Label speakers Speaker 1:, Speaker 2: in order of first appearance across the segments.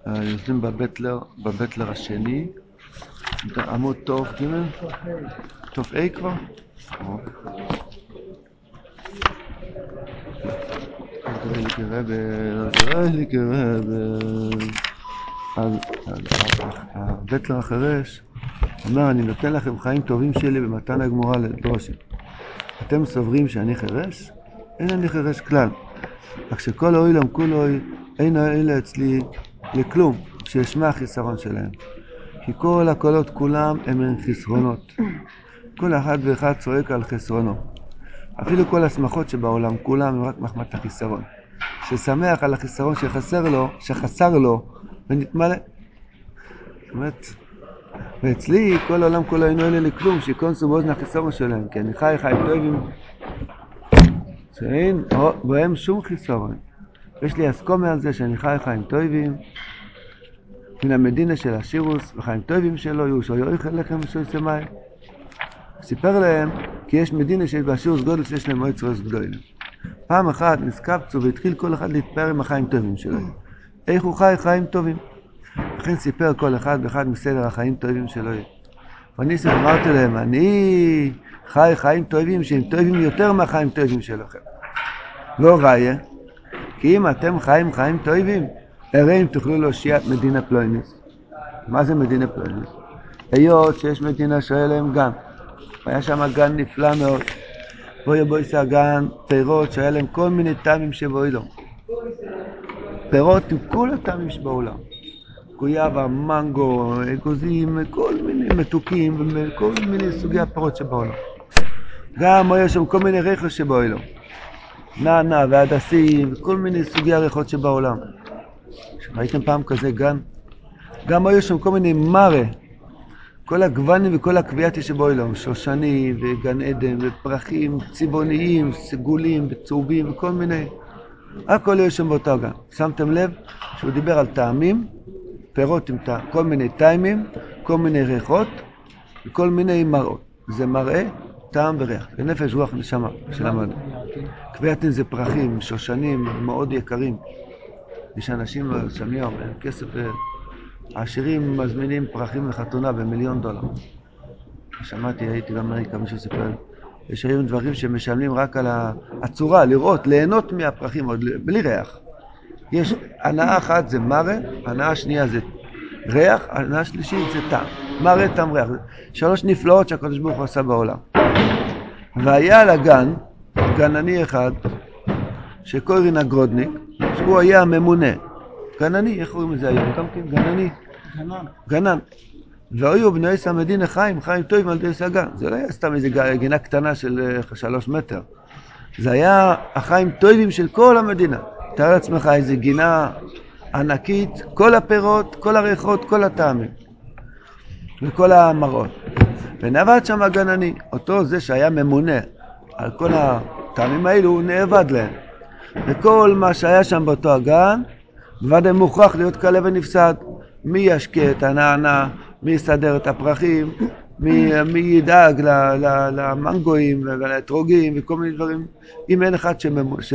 Speaker 1: יושבים בבטלר השני, עמוד טוב ג' טוב A כבר? אז הבטלר החרש אומר, אני נותן לכם חיים טובים שלי במתן הגמורה לדרושים. אתם סוברים שאני חרש? אין אני חרש כלל. רק שכל אוילם כולו אין אלה אצלי לכלום, שישמע החיסרון שלהם. כי כל הקולות כולם הם חסרונות. כל אחד ואחד צועק על חסרונו. אפילו כל השמחות שבעולם כולם הם רק מחמת החיסרון. ששמח על החיסרון שחסר לו ונתמלא. זאת אומרת, ואצלי כל העולם כולו אינו אלה לכלום, שיקונסו באוזן החיסרון שלהם, כי אני חי חיים טובים שאין בהם שום חיסרון. יש לי הסכומה על זה שאני חי חיים טובים מן המדינה של השירוס וחיים טובים שלו יהושו יאכל לכם ושוי סמאי. סיפר להם כי יש מדינה שיש בהשירוס גודל שיש להם מועץ רוס גדולים. פעם אחת נזקפצו והתחיל כל אחד להתפאר עם החיים טובים שלו. איך הוא חי חיים טובים? לכן סיפר כל אחד ואחד מסדר החיים טובים שלו. ואני אמרתי להם, אני חי חיים טובים שהם טובים יותר מהחיים טובים שלכם. לא ראיה, כי אם אתם חיים חיים טובים, הרי אם תוכלו להושיע את מדינה פלויניס. מה זה מדינה פלויניס? היות שיש מדינה שהיה להם גן. היה שם גן נפלא מאוד. בואי הגן, פירות שהיה להם כל מיני טעמים שבואי לו. פירות עם כל הטעמים שבעולם. גויאבה, מנגו, אגוזים, כל מיני מתוקים, כל מיני סוגי הפירות שבעולם. גם היה שם כל מיני ריחות שבעולם. נענה והדסים, כל מיני סוגי הריחות שבעולם. ראיתם פעם כזה גן? גם היו שם כל מיני מראה, כל הגוונים וכל הקביעת שבעולם, שושנים וגן עדן ופרחים צבעוניים, סגולים וצהובים וכל מיני. הכל היו שם באותו גן. שמתם לב שהוא דיבר על טעמים, פירות עם כל מיני טעמים, כל מיני ריחות וכל מיני מראות. זה מראה, טעם וריח. ונפש רוח נשמה של המדע. קביעתין זה פרחים, שושנים מאוד יקרים. יש אנשים שם יום, אין כסף, העשירים מזמינים פרחים לחתונה ב$1,000,000. שמעתי, הייתי באמריקה, מישהו סיפר, יש היום דברים שמשלמים רק על הצורה, לראות, ליהנות מהפרחים, עוד בלי ריח. יש הנאה אחת זה מראה, הנאה שנייה זה ריח, הנאה שלישית זה טעם. מראה, טעם, ריח. 3 נפלאות שהקדוש ברוך הוא עשה בעולם. והיה על הגן, גנני אחד, שקוראים נגרודניק, שהוא היה הממונה. גנני, איך קוראים לזה היום? גם כן, גנני. גנן. והיו בני עיס המדינה חיים טובים על דייס הגן. זה לא היה סתם איזו גינה קטנה של 3 מטר. זה היה החיים טובים של כל המדינה. תאר לעצמך איזו גינה ענקית, כל הפירות, כל הריחות, כל הטעמים. וכל המראות. ונעבד שם הגנני. אותו זה שהיה ממונה על כל הטעמים האלו, הוא נעבד להם. וכל מה שהיה שם באותו הגן, בוודאי מוכרח להיות קלה ונפסד. מי ישקה את הנענה, מי יסדר את הפרחים, מי ידאג למנגויים ולאתרוגים וכל מיני דברים. אם אין אחד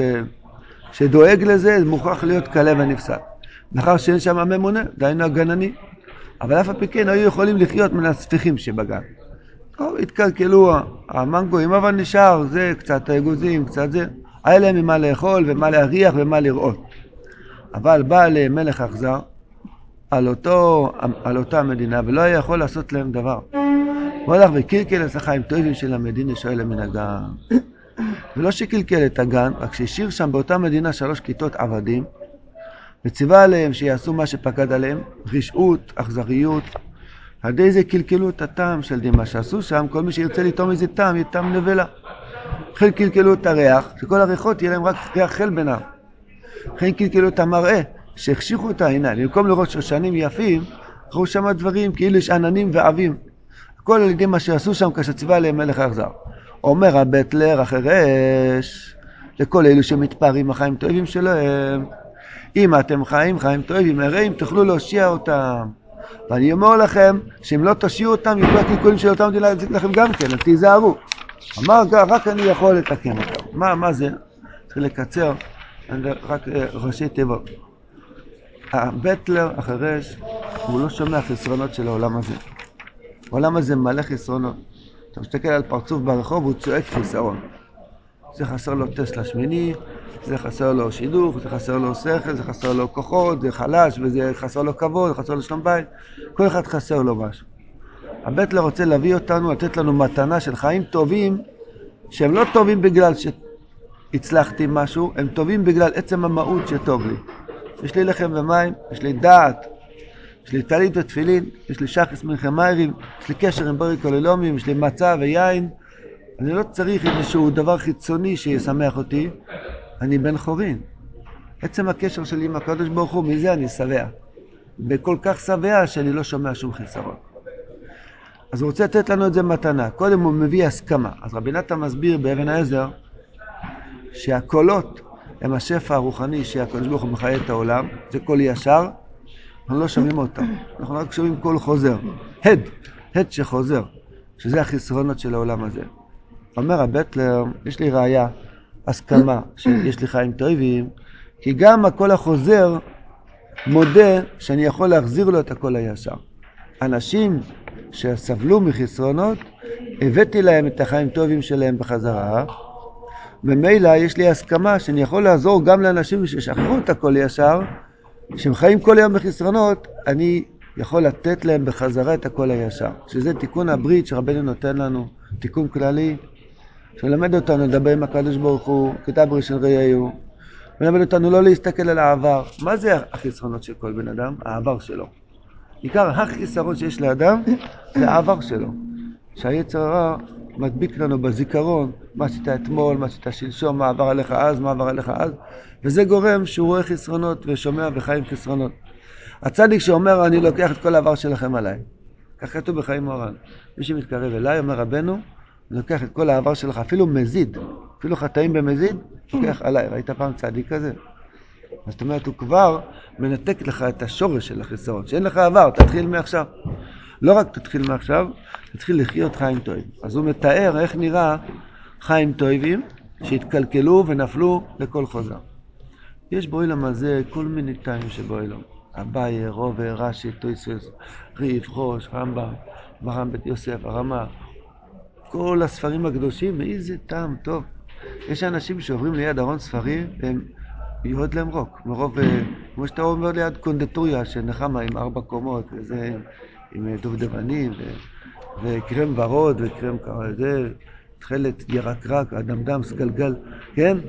Speaker 1: שדואג לזה, זה מוכרח להיות קלה ונפסד. מאחר שאין שם הממונה, דיינו הגנני. אבל אף על פי כן היו יכולים לחיות מן הספיחים שבגן. התקלקלו המנגויים, אבל נשאר זה קצת האגוזים, קצת זה. היה להם ממה לאכול ומה להריח ומה לראות. אבל בא אליהם מלך אכזר על אותה מדינה ולא היה יכול לעשות להם דבר. הוא הלך וקלקל את החיים טובים של המדינה שואלה מן הגן. ולא שקלקל את הגן, רק שהשאיר שם באותה מדינה 3 כיתות עבדים, וציווה עליהם שיעשו מה שפקד עליהם, רשעות, אכזריות. על ידי זה קלקלו את הטעם של מה שעשו שם, כל מי שירצה לטעום איזה טעם, יהיה טעם נבלה. אחרי קלקלו את הריח, שכל הריחות יהיה להם רק ריח חל בינם. אחרי קלקלו את המראה, שהחשיכו את העיניים. במקום לראות שושנים יפים, ראו שם דברים כאילו יש עננים ועבים. הכל על ידי מה שעשו שם כשציווה עליהם מלך האכזר. אומר הבטלר החרש לכל אלו שמתפארים החיים טובים שלהם, אם אתם חיים טובים, הרי אם תוכלו להושיע אותם. ואני אומר לכם שאם לא תושיעו אותם, יהיו הקלקולים של אותם מדינה להציג לכם גם כן, אז תיזהרו. אמר רק אני יכול לתקן אותם. מה זה? צריך לקצר רק ראשי תיבות. הבטלר החרש הוא לא שומע חסרונות של העולם הזה. העולם הזה מלא חסרונות. אתה מסתכל על פרצוף ברחוב, הוא צועק חיסרון. זה חסר לו טסלה שמיני, זה חסר לו שידוך, זה חסר לו שכל, זה חסר לו כוחות, זה חלש, וזה חסר לו כבוד, זה חסר לו שלום בית. כל אחד חסר לו משהו. הבטלר רוצה להביא אותנו, לתת לנו מתנה של חיים טובים, שהם לא טובים בגלל שהצלחתי משהו, הם טובים בגלל עצם המהות שטוב לי. יש לי לחם ומים, יש לי דעת, יש לי טלית ותפילין, יש לי שחס מלחם מיירים, יש לי קשר עם בורא כל עולמים, יש לי מצה ויין. אני לא צריך איזשהו דבר חיצוני שישמח אותי, אני בן חורין. עצם הקשר שלי עם הקדוש ברוך הוא, מזה אני שבע. בכל כך שבע שאני לא שומע שום חיסרון. אז הוא רוצה לתת לנו את זה מתנה. קודם הוא מביא הסכמה. אז רבי נתן מסביר באבן העזר שהקולות הם השפע הרוחני שהקדוש ברוך הוא מחיה את העולם. זה קול ישר, אנחנו לא שומעים אותם. אנחנו רק שומעים קול חוזר. הד שחוזר, שזה החסרונות של העולם הזה. אומר הבטלר, יש לי ראיה, הסכמה שיש לי חיים טובים, כי גם הקול החוזר מודה שאני יכול להחזיר לו את הקול הישר. אנשים שסבלו מחסרונות, הבאתי להם את החיים טובים שלהם בחזרה, ומילא יש לי הסכמה שאני יכול לעזור גם לאנשים ששכחו את הקול הישר, שהם חיים כל יום בחסרונות, אני יכול לתת להם בחזרה את הקול הישר. שזה תיקון הברית שרבנו נותן לנו, תיקון כללי, שלמד אותנו לדבר עם הקדוש ברוך הוא, כתב ראשון ראיהו, ולמד אותנו לא להסתכל על העבר. מה זה החסרונות של כל בן אדם? העבר שלו. עיקר החסרון שיש לאדם זה העבר שלו. שהיצר הרע מדביק לנו בזיכרון, מה שאתה אתמול, מה שאתה שלשום, מה עבר עליך אז, מה עבר עליך אז, וזה גורם שהוא רואה חסרונות ושומע וחיים חסרונות. הצדיק שאומר, אני לוקח את כל העבר שלכם עליי. כך כתוב בחיים מורן. מי שמתקרב אליי, אומר רבנו, אני לוקח את כל העבר שלך, אפילו מזיד, אפילו חטאים במזיד, לוקח עליי. ראית פעם צדיק כזה? זאת אומרת, הוא כבר מנתק לך את השורש של החסרון. שאין לך עבר, תתחיל מעכשיו. לא רק תתחיל מעכשיו, תתחיל לחיות חיים טובים. אז הוא מתאר איך נראה חיים טובים שהתקלקלו ונפלו לכל חוזר. יש בעולם הזה כל מיני טעמים שבעולם. אביי, רובה, רש"י, טויסס, ריב, חוש, רמב"ם, מרן בית יוסף, הרמה. כל הספרים הקדושים, איזה טעם טוב. יש אנשים שעוברים ליד ארון ספרים, והם יורד להם רוק. מרוב, כמו שאתה אומר ליד קונדטוריה שנחמה עם 4 קומות, וזה עם דובדבנים, וקרם ורוד, וקרם כזה, תחלת ירקרק, אדמדם, סגלגל, כן?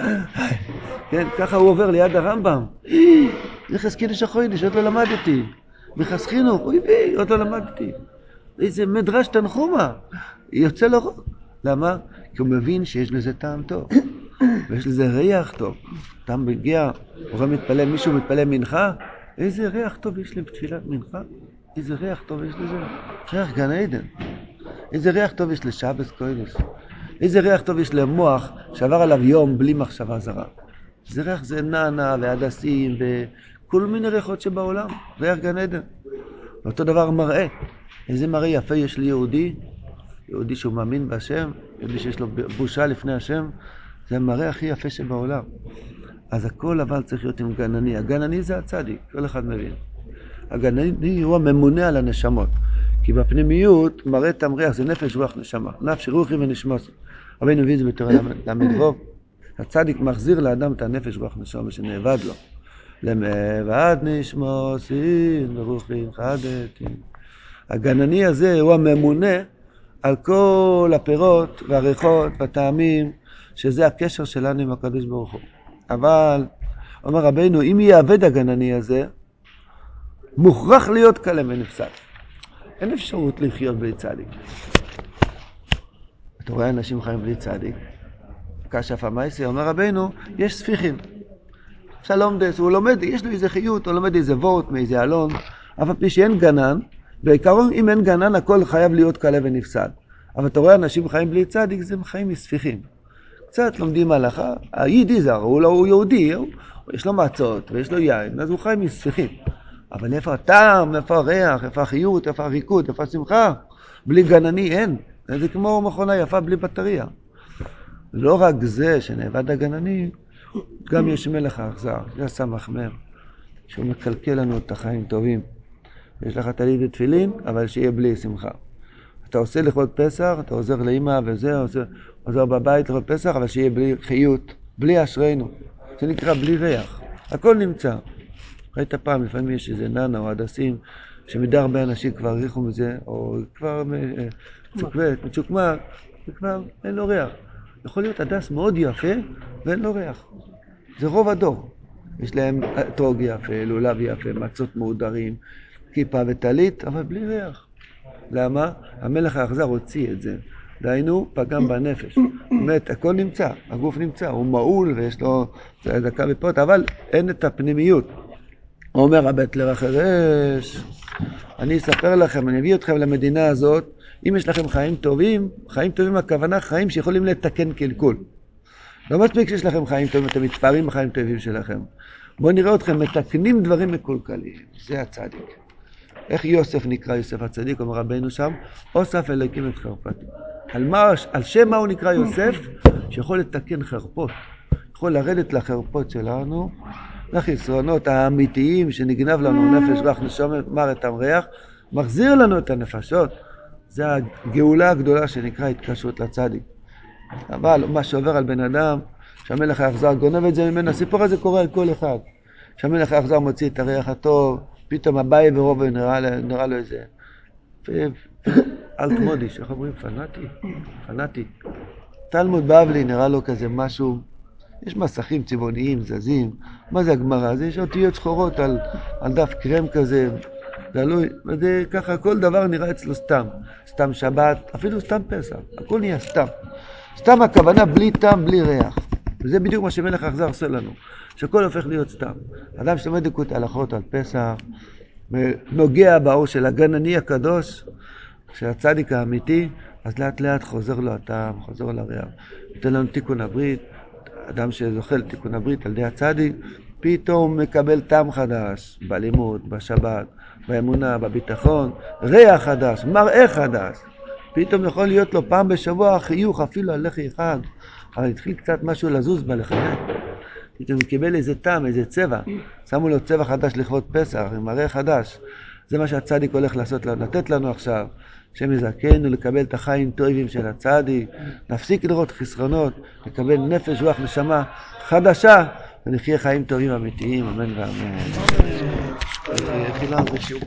Speaker 1: כן, ככה הוא עובר ליד הרמב"ם. נכנס קידוש החודש, עוד לא למדתי. מכנס חינוך, אוי בי, עוד לא למדתי. איזה מדרש תנחומה. יוצא לו רוק. למה? כי הוא מבין שיש לזה טעם טוב. ויש לזה ריח טוב. אתה מגיע, הוא מתפלל, מישהו מתפלל מנחה, איזה ריח טוב יש לתפילת מנחה. איזה ריח טוב יש לזה. ריח גן עדן. איזה ריח טוב יש לשבס קודש. איזה ריח טוב יש למוח שעבר עליו יום בלי מחשבה זרה. זה ריח זה נענה והדסים וכל מיני ריחות שבעולם. ריח גן עדן. אותו דבר מראה. איזה מראה יפה יש לי יהודי. יהודי שהוא מאמין בהשם. יהודי שיש לו בושה לפני השם. זה המראה הכי יפה שבעולם. אז הכל אבל צריך להיות עם גנני. הגנני זה הצדיק. כל אחד מבין. הגנני הוא הממונה על הנשמות. כי בפנימיות מראה תמריח זה נפש רוח נשמה. נפש רוחי ונשמות. רבינו מביא את זה בתורה למדבוב. הצדיק מחזיר לאדם את הנפש רוח נשמה שנאבד לו. למאבד נשמוסין ורוחין חדתין. הגנני הזה הוא הממונה על כל הפירות והריחות והטעמים, שזה הקשר שלנו עם הקדוש ברוך הוא. אבל אומר רבינו, אם יעבד הגנני הזה, מוכרח להיות קלם ונפסק. אין אפשרות לחיות בלי צדיק. אתה רואה אנשים חיים בלי צדיק. כשף המייסי אומר רבינו, יש ספיחים. שלום דס, הוא לומד, יש לו איזה חיות, הוא לומד איזה וורט מאיזה אלון, אבל פי שאין גנן, בעיקרון אם אין גנן הכל חייב להיות קלם ונפסק. אבל אתה רואה אנשים חיים בלי צדיק, זה חיים מספיחים. קצת לומדים הלכה, היהודי זר, הוא יהודי, יש לו מצות ויש לו יין, אז הוא חי מספיחים. אבל איפה הטעם, איפה הריח, איפה החיות, איפה הריקוד, איפה השמחה? בלי גנני אין. זה כמו מכונה יפה בלי בטריה. לא רק זה שנאבד הגנני, גם יש מלך האכזר, זה סמך מר. שהוא מקלקל לנו את החיים טובים. יש לך טלית ותפילין, אבל שיהיה בלי שמחה. אתה עושה לכבוד פסח, אתה עוזר לאמא וזה, עוזר בבית לכבוד פסח, אבל שיהיה בלי חיות, בלי אשרינו. זה נקרא בלי ריח. הכל נמצא. ראית פעם, לפעמים יש איזה ננה או הדסים, שמדי הרבה אנשים כבר הריחו מזה, או כבר מצ'וקמק, וכבר אין לו ריח. יכול להיות הדס מאוד יפה, ואין לו ריח. זה רוב הדור. יש להם אתרוג יפה, לולב יפה, מצות מעודרים, כיפה וטלית, אבל בלי ריח. למה? המלך האכזר הוציא את זה. דהיינו, פגם בנפש. באמת, הכל נמצא, הגוף נמצא, הוא מעול ויש לו דקה בפות, אבל אין את הפנימיות. אומר הבטלר החרש, אני אספר לכם, אני אביא אתכם למדינה הזאת, אם יש לכם חיים טובים הכוונה חיים שיכולים לתקן קלקול. לא מספיק שיש לכם חיים טובים, אתם מתפארים בחיים טובים שלכם. בואו נראה אתכם מתקנים דברים מקולקלים, זה הצדיק. איך יוסף נקרא יוסף הצדיק, אומר רבינו שם, אוסף אלוקים את חרפתי. על שם מה הוא נקרא יוסף? שיכול לתקן חרפות, יכול לרדת לחרפות שלנו, לחסרונות האמיתיים שנגנב לנו נפש רוח נשמה מוות טעם ריח, מחזיר לנו את הנפשות. זה הגאולה הגדולה שנקרא התקשרות לצדיק. אבל מה שעובר על בן אדם, שהמלך האכזר גונב את זה ממנו, הסיפור הזה קורה על כל אחד. שהמלך האכזר מוציא את הריח הטוב, פתאום הבאי ורובו נראה לו איזה אלטמודיש, איך אומרים? פנאטי. תלמוד בבלי נראה לו כזה משהו, יש מסכים צבעוניים, זזים, מה זה הגמרא? זה יש אותיות שחורות על דף קרם כזה, תלוי, וזה ככה, כל דבר נראה אצלו סתם שבת, אפילו סתם פסח, הכל נהיה סתם הכוונה בלי טעם, בלי ריח. וזה בדיוק מה שמלך האכזר עושה לנו, שהכל הופך להיות סתם. אדם שלומד דקות הלכות על פסח, נוגע באור של הגנני הקדוש, של הצדיק האמיתי, אז לאט לאט חוזר לו הטעם, חוזר לו הריח. נותן לנו תיקון הברית, אדם שזוכה לתיקון הברית על ידי הצדיק, פתאום מקבל טעם חדש, בלימוד, בשבת, באמונה, בביטחון, ריח חדש, מראה חדש. פתאום יכול להיות לו פעם בשבוע חיוך, אפילו על לחי אחד, אבל התחיל קצת משהו לזוז בלחיים. פתאום קיבל איזה טעם, איזה צבע, שמו לו צבע חדש לכבוד פסח, עם מראה חדש. זה מה שהצדיק הולך לעשות, לתת לנו עכשיו. השם יזכנו לקבל את החיים טובים של הצדיק, נפסיק לראות חסרונות, לקבל נפש רוח נשמה חדשה, ונחיה חיים טובים אמיתיים, אמן ואמן.